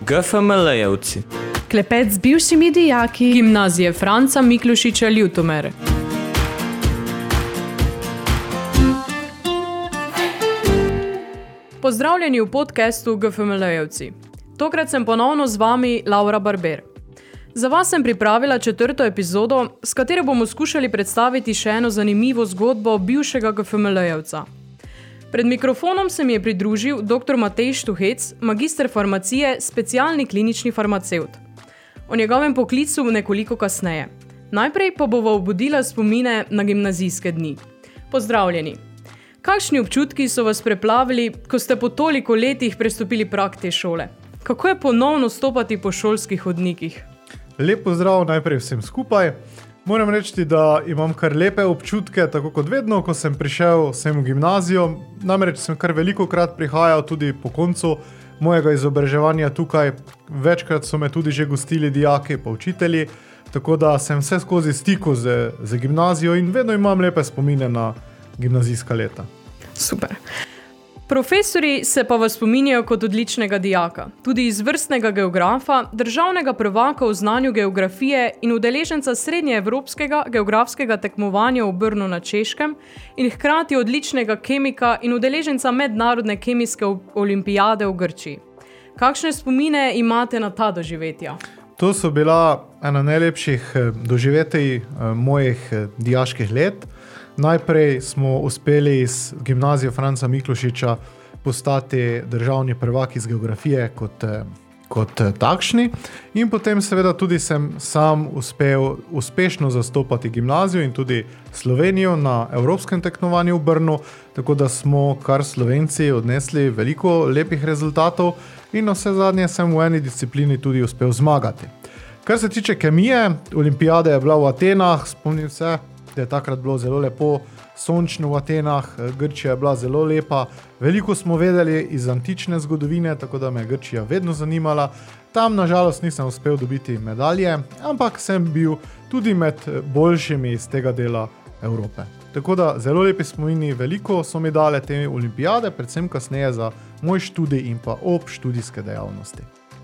GFML-jevci. Klepet z bivšimi dijaki Gimnazije Franca Miklošiča Ljutomer. Pozdravljeni v podcastu GFML-jevci. Tokrat sem ponovno z vami Laura Barber. Za vas sem pripravila 4. epizodo, s katero bomo skušali predstaviti še eno zanimivo zgodbo bivšega GFML-jevca. Pred mikrofonom se mi je pridružil dr. Matej Štuhec, magister farmacije, specialni klinični farmacevt. O njegovem poklicu nekoliko kasneje. Najprej pa bova obudila spomine na gimnazijske dni. Pozdravljeni! Kakšni občutki so vas preplavili, ko ste po toliko letih prestopili prag te šole? Kako je ponovno stopati po šolskih hodnikih? Lep pozdrav najprej vsem skupaj. Moram reči, da imam kar lepe občutke, tako kot vedno, ko sem prišel sem v gimnazijo. Namreč sem kar velikokrat prihajal tudi po koncu mojega izobraževanja tukaj. Večkrat so me tudi že gostili dijaki pa učitelji, tako da sem vse skozi stiku z gimnazijo in vedno imam lepe spomine na gimnazijska leta. Super. Profesori se pa vas spominjajo kot odličnega dijaka, tudi izvrstnega geografa, državnega prvaka v znanju geografije in udeleženca srednjeevropskega geografskega tekmovanja v Brnu na Češkem in hkrati odličnega kemika in udeleženca mednarodne kemijske olimpijade v Grčiji. Kakšne spomine imate na ta doživetja? To so bila ena najlepših doživetij mojih dijaških let. Najprej smo uspeli iz gimnazije Franca Miklošiča postati državni prvak iz geografije kot takšni in potem seveda tudi sem sam uspel uspešno zastopati gimnazijo in tudi Slovenijo na evropskem tekmovanju v Brnu, tako da smo kar Slovenci odnesli veliko lepih rezultatov in na vse zadnje sem v eni disciplini tudi uspel zmagati. Kar se tiče kemije, olimpijada je bila v Atenah, spomnim se, da je takrat bilo zelo lepo, sončno v Atenah, Grčija je bila zelo lepa, veliko smo vedeli iz antične zgodovine, tako da me je Grčija vedno zanimala. Tam nažalost nisem uspel dobiti medalje, ampak sem bil tudi med boljšimi iz tega dela Evrope. Tako da zelo lepi spomini, veliko so mi dale te olimpijade, predvsem kasneje za moj študij in pa obštudijske dejavnosti.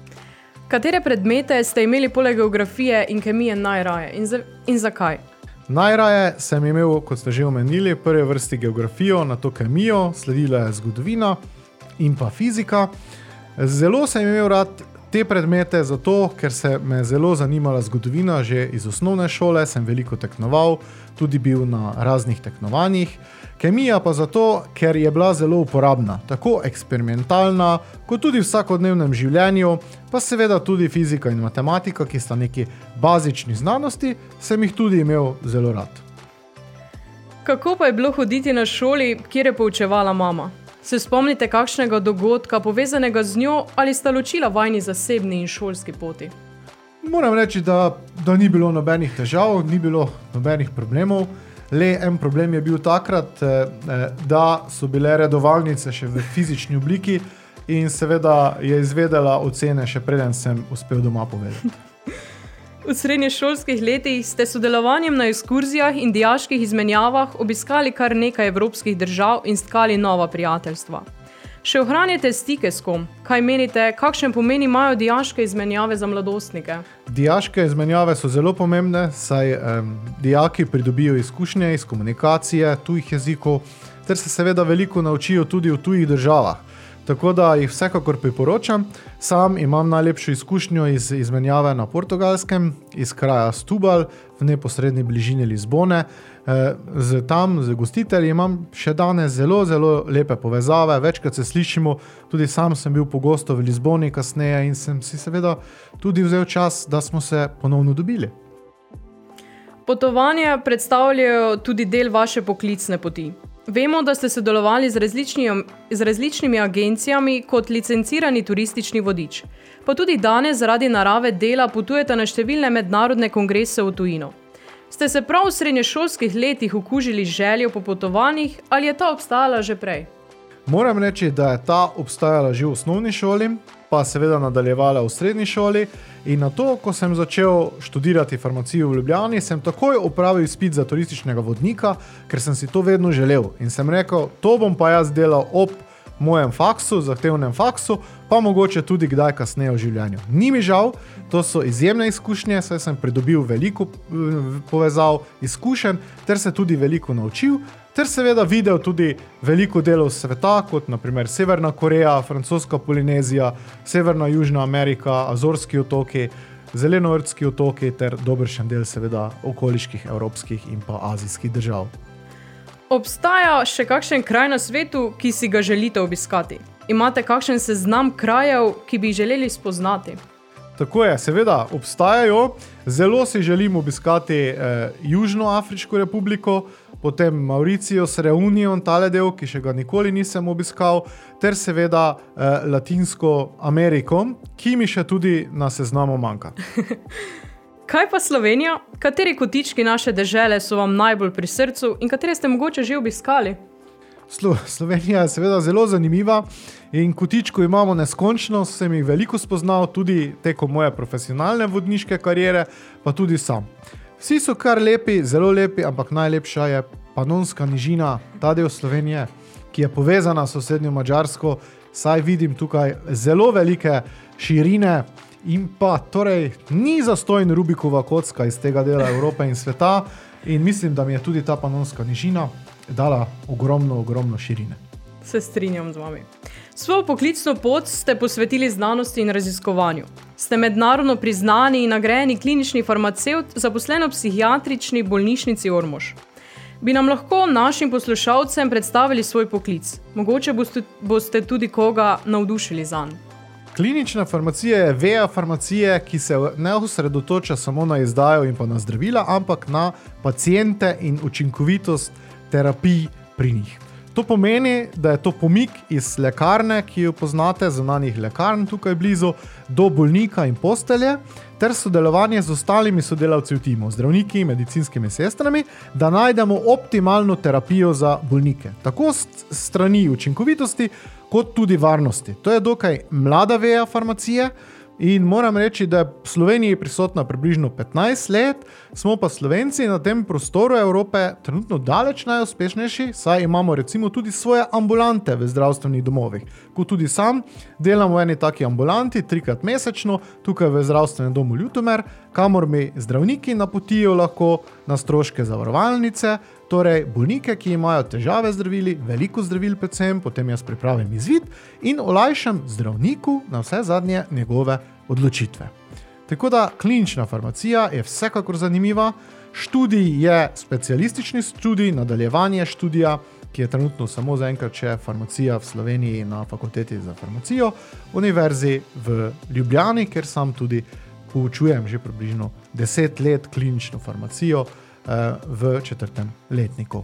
Katere predmete ste imeli poleg geografije in kemije najraje in zakaj? Najraje sem imel, kot ste že omenili, prve vrsti geografijo, nato kemijo, sledila je zgodovina in pa fizika. Zelo sem imel rad te predmete zato, ker se me zelo zanimala zgodovina, že iz osnovne šole sem veliko tekmoval, tudi bil na raznih tekmovanjih. Kemija pa zato, ker je bila zelo uporabna, tako eksperimentalna, kot tudi v vsakodnevnem življenju, pa seveda tudi fizika in matematika, ki sta neki bazični znanosti, sem jih tudi imel zelo rad. Kako pa je bilo hoditi na šoli, kjer je poučevala mama? Se spomnite kakšnega dogodka povezanega z njo ali sta ločila vajni zasebni in šolski poti? Moram reči, da ni bilo nobenih težav, ni bilo nobenih problemov. Le en problem je bil takrat, da so bile redovalnice še v fizični obliki in seveda je izvedela ocene še preden sem uspel doma povedati. V srednješolskih letih ste s sodelovanjem na ekskurzijah in dijaških izmenjavah obiskali kar nekaj evropskih držav in stkali nova prijateljstva. Še ohranjate stike s kom? Kaj menite, kakšen pomen imajo dijaške izmenjave za mladostnike? Dijaške izmenjave so zelo pomembne, saj dijaki pridobijo izkušnje iz komunikacije, tujih jezikov, ter se seveda veliko naučijo tudi v tujih državah. Tako da jih vsekakor priporočam. Sam imam najlepšo izkušnjo iz izmenjave na Portugalskem, iz kraja Setúbal, v neposredni bližini Lizbone. Z gostitelji imam še danes zelo, zelo lepe povezave, večkrat se slišimo, tudi sam sem bil pogosto v Lizboni kasneje in sem si seveda tudi vzel čas, da smo se ponovno dobili. Potovanja predstavljajo tudi del vaše poklicne poti. Vemo, da ste sodelovali z različnimi agencijami kot licencirani turistični vodič. Pa tudi danes zaradi narave dela potujete na številne mednarodne kongrese v tujino. Ste se prav v srednješolskih letih okužili željo po potovanjih ali je ta obstajala že prej? Moram reči, da je ta obstajala že v osnovni šoli, pa seveda nadaljevala v srednji šoli in na to, ko sem začel študirati farmacijo v Ljubljani, sem takoj opravil izpit za turističnega vodnika, ker sem si to vedno želel in sem rekel, to bom pa jaz delal ob mojem faksu, zahtevnem faksu, pa mogoče tudi kdaj kasneje v življenju. Ni mi žal, to so izjemne izkušnje, saj sem pridobil veliko povezav, izkušenj, ter se tudi veliko naučil, ter seveda videl tudi veliko delov sveta, kot naprimer Severna Koreja, Francoska Polinezija, Severna Južna Amerika, Azorski otoki, Zelenovrtski otoki ter dobršen del seveda okoliških evropskih in pa azijskih držav. Obstaja še kakšen kraj na svetu, ki si ga želite obiskati? Imate kakšen seznam krajev, ki bi želeli spoznati? Tako je, seveda obstajajo. Zelo si želim obiskati Južnoafriško republiko, potem Mauricijo, Reunion, tale del, ki še ga nikoli nisem obiskal, ter seveda Latinsko Ameriko, ki mi še tudi na seznamu manjka. Kaj pa Slovenija? Kateri kotički naše dežele so vam najbolj pri srcu in katere ste mogoče že obiskali? Slovenija je seveda zelo zanimiva in kotičko imamo neskončno, sem jih veliko spoznal tudi tekom moje profesionalne vodniške kariere, pa tudi sam. Vsi so kar lepi, zelo lepi, ampak najlepša je Panonska nižina, ta del Slovenije, ki je povezana s sosednjo Madžarsko, saj vidim tukaj zelo velike širine in pa torej ni zastojn Rubikova kocka iz tega dela Evrope in sveta in mislim, da mi je tudi ta Panonska nižina dala ogromno širine. Se strinjam z vami. Svojo poklicno pot ste posvetili znanosti in raziskovanju. Ste mednarodno priznani in nagrajeni klinični farmacevt, zaposlen v psihiatrični bolnišnici Ormož. Bi nam lahko našim poslušalcem predstavili svoj poklic? Mogoče boste tudi koga navdušili zanj. Klinična farmacija je veja farmacije, ki se ne osredotoča samo na izdajo in pa na zdravila, ampak na paciente in učinkovitost terapij pri njih. To pomeni, da je to pomik iz lekarne, ki jo poznate, zunanjih lekarn tukaj blizu, do bolnika in postelje, ter sodelovanje z ostalimi sodelavci v timu, zdravniki, medicinskimi sestrami, da najdemo optimalno terapijo za bolnike. Tako strani učinkovitosti, kot tudi varnosti. To je dokaj mlada veja farmacije in moram reči, da je v Sloveniji prisotna približno 15 let, smo pa Slovenci na tem prostoru Evrope trenutno daleč najuspešnejši, saj imamo recimo tudi svoje ambulante v zdravstvenih domovih. Kot tudi sam delam v eni taki ambulanti 3-krat mesečno, tukaj v zdravstvenem domu Ljutomer, kamor mi zdravniki napotijo lahko na stroške zavarovalnice, torej bolnike, ki imajo težave z zdravili, veliko zdravil predvsem, potem jaz pripravim izvid in olajšam zdravniku na vse zadnje njegove odločitve. Tako da klinična farmacija je vsekakor zanimiva, študij je specialistični študij, nadaljevanje študija, ki je trenutno samo zaenkrat še farmacija v Sloveniji na fakulteti za farmacijo, univerzi v Ljubljani, ker sam tudi poučujem že približno 10 let klinično farmacijo v 4. letniku.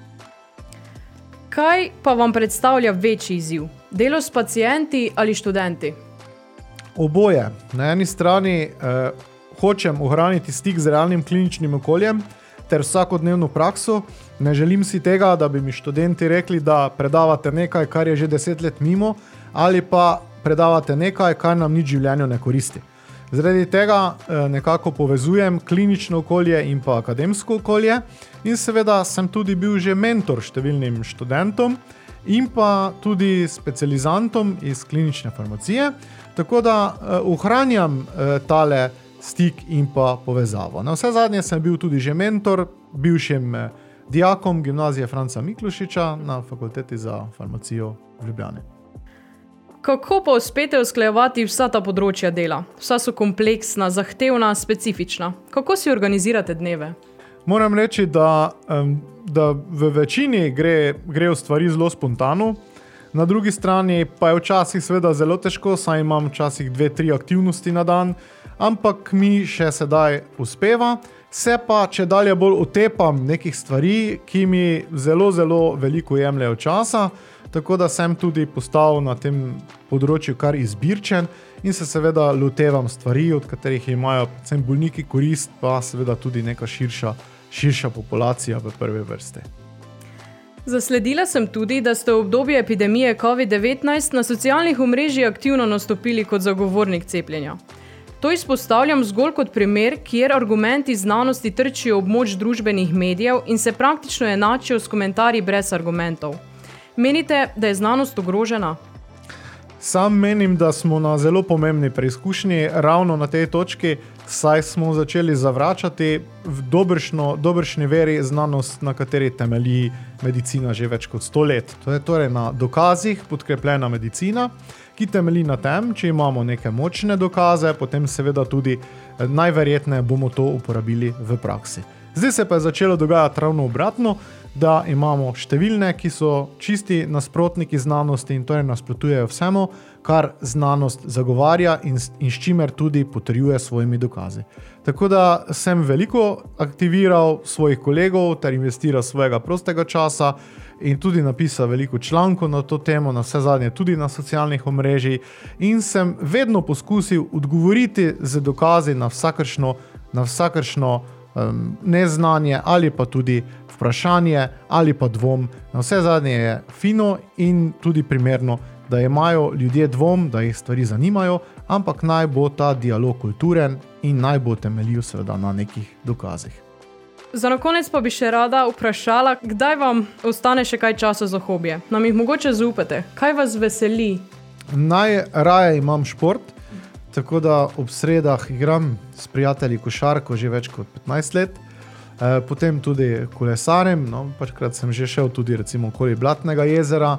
Kaj pa vam predstavlja večji izziv? Delo s pacienti ali študenti? Oboje. Na eni strani hočem ohraniti stik z realnim kliničnim okoljem ter vsakodnevno prakso. Ne želim si tega, da bi mi študenti rekli, da predavate nekaj, kar je že 10 let mimo, ali pa predavate nekaj, kar nam nič v življenju ne koristi. Zaradi tega nekako povezujem klinično okolje in pa akademsko okolje in seveda sem tudi bil že mentor številnim študentom in pa tudi specializantom iz klinične farmacije, tako da ohranjam tale stik in pa povezavo. Na vse zadnje sem bil tudi že mentor bivšim dijakom gimnazije Franca Miklošiča na fakulteti za farmacijo v Ljubljani. Kako pa uspete usklajevati vsa ta področja dela? Vsa so kompleksna, zahtevna, specifična. Kako si organizirate dneve? Moram reči, da v večini gre v stvari zelo spontano. Na drugi strani pa je včasih seveda zelo težko, saj imam včasih 2-3 aktivnosti na dan, ampak mi še sedaj uspeva. Se pa, če dalje bolj otepam nekih stvari, ki mi zelo veliko jemljejo časa, tako da sem tudi postal na tem področju kar izbirčen in se seveda lotevam stvari, od katerih imajo predvsem bolniki korist, pa seveda tudi neka širša populacija v prvi vrsti. Zasledila sem tudi, da ste v obdobju epidemije COVID-19 na socialnih omrežjih aktivno nastopili kot zagovornik cepljenja. To izpostavljam zgolj kot primer, kjer argumenti znanosti trčijo ob moč družbenih medijev in se praktično enačijo s komentarji brez argumentov. Menite, da je znanost ogrožena? Sam menim, da smo na zelo pomembni preizkušnji ravno na tej točki, saj smo začeli zavračati v dobršni veri znanost, na kateri temelji medicina že več kot 100 let. To je torej na dokazih podkrepljena medicina, ki temelji na tem, če imamo neke močne dokaze, potem seveda tudi najverjetneje bomo to uporabili v praksi. Zdaj se pa je začelo dogajati ravno obratno, da imamo številne, ki so čisti nasprotniki znanosti in torej nasprotujejo vsemu, kar znanost zagovarja in s čimer tudi potrjuje svojimi dokazi. Tako da sem veliko aktiviral svojih kolegov ter investiral svojega prostega časa in tudi napisal veliko člankov na to temo, na vse zadnje tudi na socialnih omrežjih in sem vedno poskusil odgovoriti z dokazi na vsakršno neznanje ali pa tudi vprašanje ali pa dvom. Na vse zadnje je fino in tudi primerno, da imajo ljudje dvom, da jih stvari zanimajo, ampak naj bo ta dialog kulturen in naj bo temeljil seveda na nekih dokazih. Za na konec pa bi še rada vprašala, kdaj vam ostane še kaj časa za hobije? Nam jih mogoče zaupate? Kaj vas veseli? Najraje imam šport, tako da ob sredah igram s prijatelji košarko že več kot 15 let. Potem tudi kolesarjem, pačkrat sem že šel tudi recimo okoli Blatnega jezera,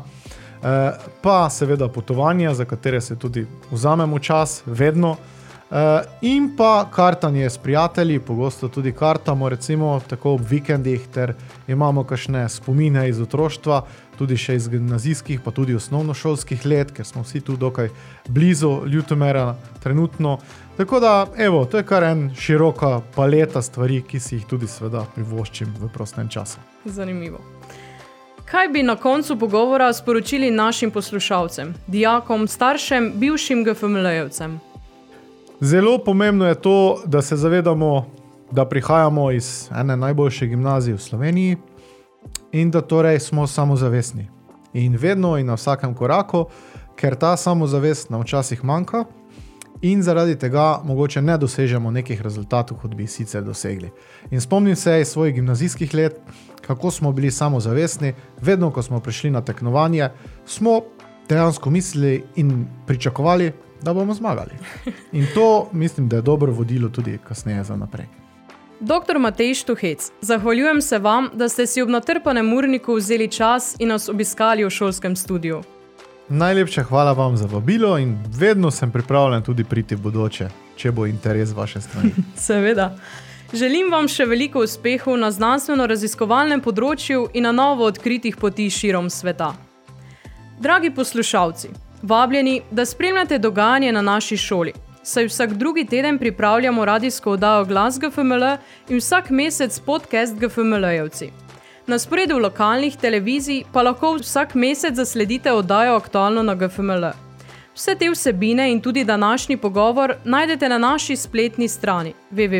pa seveda potovanja, za katere se tudi vzamemo čas, vedno, in pa kartanje s prijatelji, pogosto tudi kartamo recimo tako ob vikendih, ter imamo kakšne spomine iz otroštva, tudi še iz gimnazijskih, pa tudi osnovnošolskih let, ker smo vsi tu dokaj blizu Ljutomera trenutno. Tako da, evo, to je kar en široka paleta stvari, ki si jih tudi seveda privoščim v prostem času. Zanimivo. Kaj bi na koncu pogovora sporočili našim poslušalcem, dijakom, staršem, bivšim GFML-jevcem? Zelo pomembno je to, da se zavedamo, da prihajamo iz ene najboljše gimnazije v Sloveniji in da torej smo samozavestni. In vedno in na vsakem koraku, ker ta samozavest nam včasih manjka, in zaradi tega mogoče ne dosežemo nekih rezultatov, kot bi sicer dosegli. In spomnim se iz svojih gimnazijskih let, kako smo bili samozavestni, vedno, ko smo prišli na tekmovanje, smo dejansko mislili in pričakovali, da bomo zmagali. In to mislim, da je dobro vodilo tudi kasneje za naprej. Dr. Matej Štuhec, zahvaljujem se vam, da ste si ob natrpanem urniku vzeli čas in nas obiskali v šolskem studiu. Najlepša hvala vam za vabilo in vedno sem pripravljen tudi priti v bodoče, če bo interes vaše strani. Seveda. Želim vam še veliko uspehov na znanstveno-raziskovalnem področju in na novo odkritih poti širom sveta. Dragi poslušalci, vabljeni, da spremljate dogajanje na naši šoli, saj vsak drugi teden pripravljamo radijsko oddajo Glas GFML in vsak mesec podcast GFML-jevci. Na sporedu lokalnih televizij pa lahko vsak mesec zasledite oddajo Aktualno na GFML. Vse te vsebine in tudi današnji pogovor najdete na naši spletni strani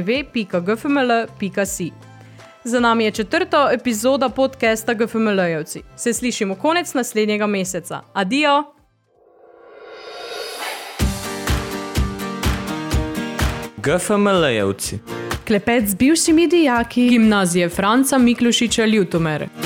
www.gfml.si. Za nami je 4. epizoda podcasta GFML-jevci. Se slišimo konec naslednjega meseca. Adijo! GFML-jevci. Klepet z bivšimi dijaki Gimnazije Franca Miklošiča Ljutomer.